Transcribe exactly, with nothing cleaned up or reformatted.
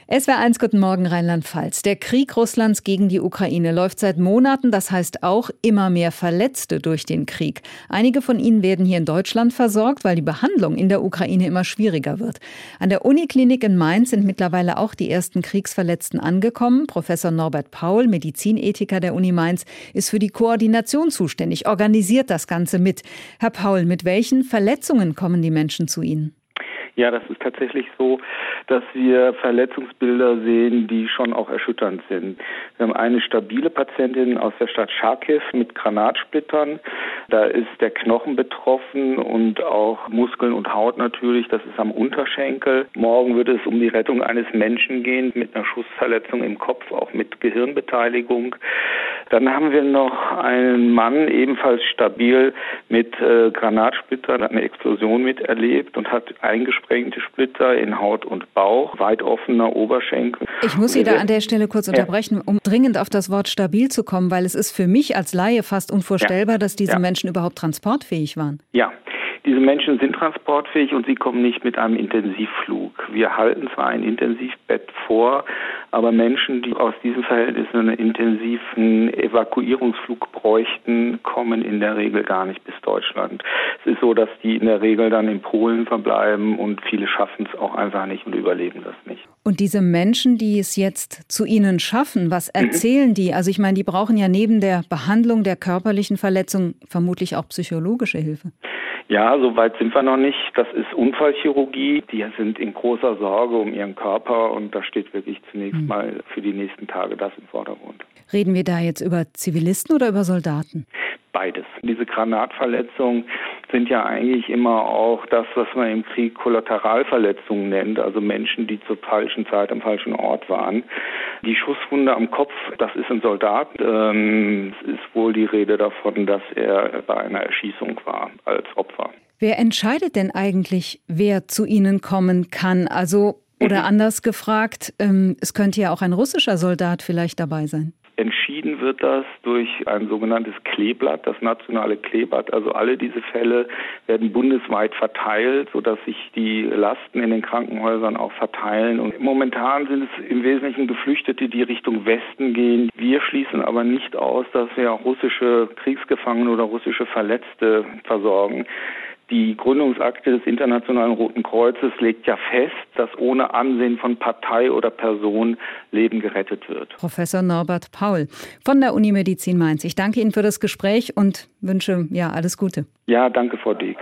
S W R eins, guten Morgen Rheinland-Pfalz. Der Krieg Russlands gegen die Ukraine läuft seit Monaten. Das heißt auch immer mehr Verletzte durch den Krieg. Einige von ihnen werden hier in Deutschland versorgt, weil die Behandlung in der Ukraine immer schwieriger wird. An der Uniklinik in Mainz sind mittlerweile auch die ersten Kriegsverletzten angekommen. Professor Norbert Paul, Medizinethiker der Uni Mainz, ist für die Koordination zuständig, organisiert das Ganze mit. Herr Paul, mit welchen Verletzungen kommen die Menschen zu Ihnen? Ja, das ist tatsächlich so, dass wir Verletzungsbilder sehen, die schon auch erschütternd sind. Wir haben eine stabile Patientin aus der Stadt Charkiw mit Granatsplittern. Da ist der Knochen betroffen und auch Muskeln und Haut natürlich. Das ist am Unterschenkel. Morgen wird es um die Rettung eines Menschen gehen mit einer Schussverletzung im Kopf, auch mit Gehirnbeteiligung. Dann haben wir noch einen Mann, ebenfalls stabil mit äh, Granatsplittern, hat eine Explosion miterlebt und hat eingesprengte Splitter in Haut und Bauch, weit offener Oberschenkel. Ich muss Sie da an der Stelle kurz unterbrechen, um dringend auf das Wort stabil zu kommen, weil es ist für mich als Laie fast unvorstellbar, ja. dass diese ja. Menschen überhaupt transportfähig waren. Ja. Diese Menschen sind transportfähig und sie kommen nicht mit einem Intensivflug. Wir halten zwar ein Intensivbett vor, aber Menschen, die aus diesen Verhältnissen einen intensiven Evakuierungsflug bräuchten, kommen in der Regel gar nicht bis Deutschland. Es ist so, dass die in der Regel dann in Polen verbleiben und viele schaffen es auch einfach nicht und überleben das nicht. Und diese Menschen, die es jetzt zu Ihnen schaffen, was erzählen mhm. die? Also ich meine, die brauchen ja neben der Behandlung der körperlichen Verletzung vermutlich auch psychologische Hilfe. Ja, so weit sind wir noch nicht. Das ist Unfallchirurgie. Die sind in großer Sorge um ihren Körper und da steht wirklich zunächst mhm. mal für die nächsten Tage das im Vordergrund. Reden wir da jetzt über Zivilisten oder über Soldaten? Beides. Diese Granatverletzungen sind ja eigentlich immer auch das, was man im Krieg Kollateralverletzungen nennt, also Menschen, die zur falschen Zeit am falschen Ort waren. Die Schusswunde am Kopf, das ist ein Soldat. Ähm, es ist wohl die Rede davon, dass er bei einer Erschießung war als Opfer. Wer entscheidet denn eigentlich, wer zu Ihnen kommen kann? Also, oder mhm. anders gefragt, ähm, es könnte ja auch ein russischer Soldat vielleicht dabei sein. Entschieden wird das durch ein sogenanntes Kleeblatt, das nationale Kleeblatt. Also alle diese Fälle werden bundesweit verteilt, sodass sich die Lasten in den Krankenhäusern auch verteilen. Und momentan sind es im Wesentlichen Geflüchtete, die Richtung Westen gehen. Wir schließen aber nicht aus, dass wir auch russische Kriegsgefangene oder russische Verletzte versorgen. Die Gründungsakte des Internationalen Roten Kreuzes legt ja fest, dass ohne Ansehen von Partei oder Person Leben gerettet wird. Professor Norbert Paul von der Uni Medizin Mainz. Ich danke Ihnen für das Gespräch und wünsche ja alles Gute. Ja, danke, Frau Deek.